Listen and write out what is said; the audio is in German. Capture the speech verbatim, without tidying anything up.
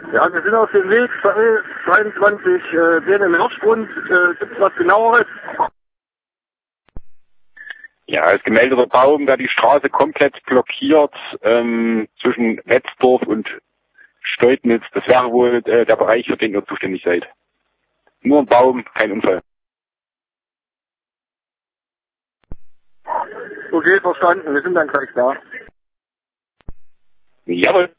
Ja, wir sind auf dem Weg, zweiundzwanzig äh, Bären im Hirschgrund. Äh, Gibt es was genaueres? Ja, ist gemeldeter Baum, der die Straße komplett blockiert ähm, zwischen Wetzdorf und Steutnitz. Das wäre wohl äh, der Bereich, für den ihr zuständig seid. Nur ein Baum, kein Unfall. Okay, verstanden. Wir sind dann gleich da. Jawohl.